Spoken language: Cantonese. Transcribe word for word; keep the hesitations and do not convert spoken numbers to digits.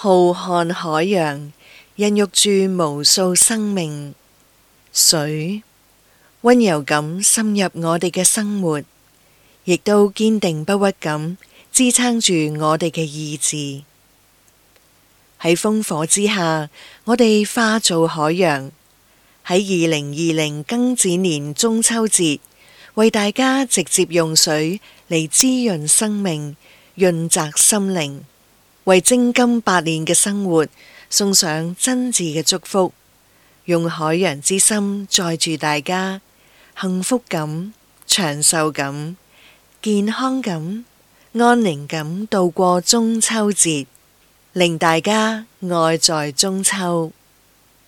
浩瀚海洋孕育住無數生命，水溫柔咁滲入我哋嘅生活，亦都堅定不屈咁支撐住我哋嘅意志。喺烽火之下，我哋化做海洋。喺二零二零庚子年中秋節，為大家直接用水嚟滋潤生命，潤澤心靈，為精金百年嘅生活送上真摯嘅祝福。用海洋之心載住大家，幸福咁、長壽咁、健康咁、安寧咁度過中秋節，令大家愛在中秋。